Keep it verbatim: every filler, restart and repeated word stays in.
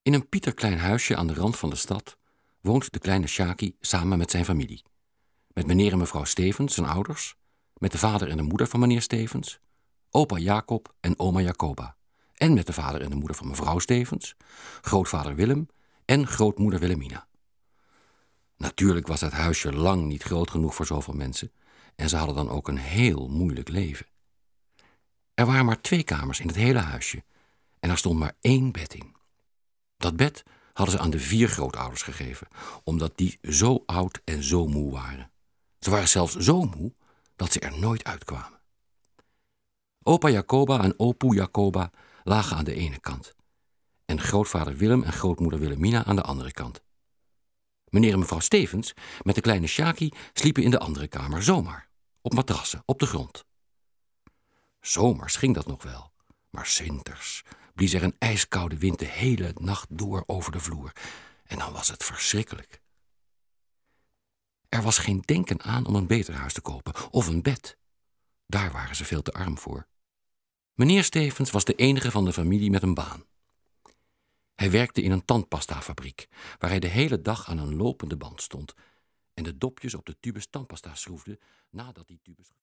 In een pieterklein huisje aan de rand van de stad woont de kleine Sjaki samen met zijn familie. Met meneer en mevrouw Stevens, zijn ouders, met de vader en de moeder van meneer Stevens, opa Jacob en oma Jacoba, en met de vader en de moeder van mevrouw Stevens, grootvader Willem en grootmoeder Willemina. Natuurlijk was het huisje lang niet groot genoeg voor zoveel mensen en ze hadden dan ook een heel moeilijk leven. Er waren maar twee kamers in het hele huisje en er stond maar één bed in. Dat bed hadden ze aan de vier grootouders gegeven, omdat die zo oud en zo moe waren. Ze waren zelfs zo moe dat ze er nooit uitkwamen. Opa Jacoba en opoe Jacoba lagen aan de ene kant en grootvader Willem en grootmoeder Willemina aan de andere kant. Meneer en mevrouw Stevens met de kleine Sjaki sliepen in de andere kamer zomaar, op matrassen, op de grond. Zomers ging dat nog wel, maar 's winters blies er een ijskoude wind de hele nacht door over de vloer en dan was het verschrikkelijk. Er was geen denken aan om een beter huis te kopen of een bed. Daar waren ze veel te arm voor. Meneer Stevens was de enige van de familie met een baan. Hij werkte in een tandpastafabriek, waar hij de hele dag aan een lopende band stond en de dopjes op de tubes tandpasta schroefde nadat die tubes